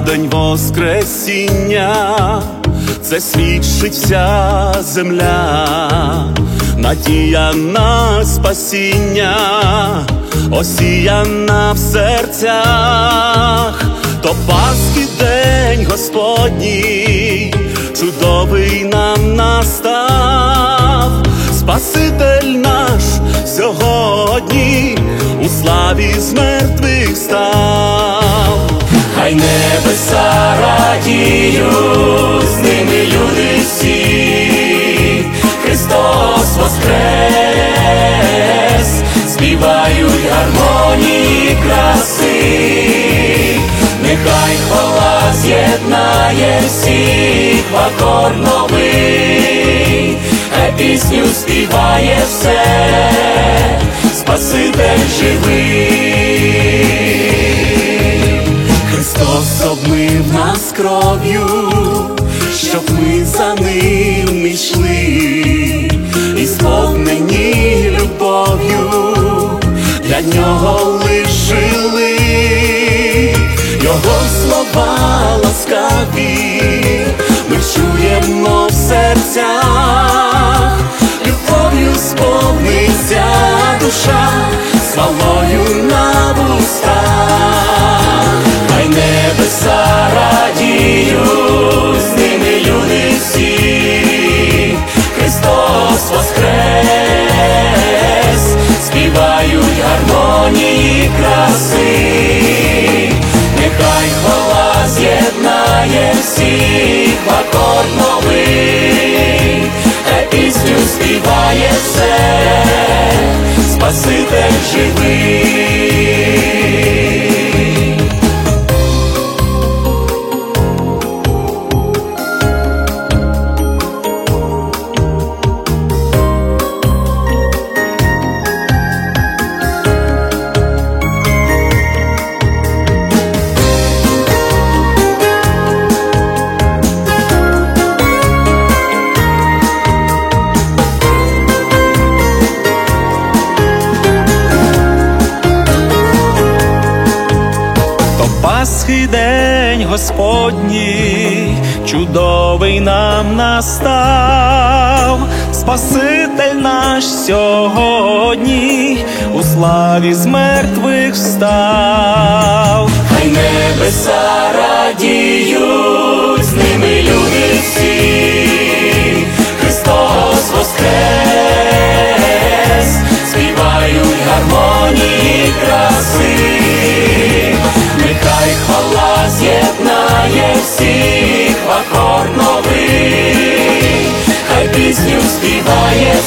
день Воскресіння, це свідчить вся земля, надія на спасіння, осіяна в серцях. То Пасхи день Господній, чудовий нам настав, Спаситель наш сьогодні у славі з мертвих став. Хай небеса радіють, з ними люди всі, Христос воскрес, співають гармонії краси. Нехай хвала з'єднає всіх в акорд новий, хай пісню співає все, Спаситель живий. Христос обмив нас кров'ю, щоб ми за ним йшли, і сповнені любов'ю для нього лиш жили. Його слова ласкаві ми чуємо в серцях, любов'ю сповниться душа, славою на вустах. Хай небеса радіють, з ними люди всі, Христос воскрес, співають гармонії краси. Нехай хвала з'єднає всіх в акорд новий, хай пісню співає все, Спаситель живий. Пасхи день Господній, чудовий нам настав, Спаситель наш сьогодні у славі з мертвих встав. Хай небеса радіють, з ними люди всі, Христос воскрес, співають гармонії краси. Нехай хвала з'єднає всіх в акорд новий, хай пісню співає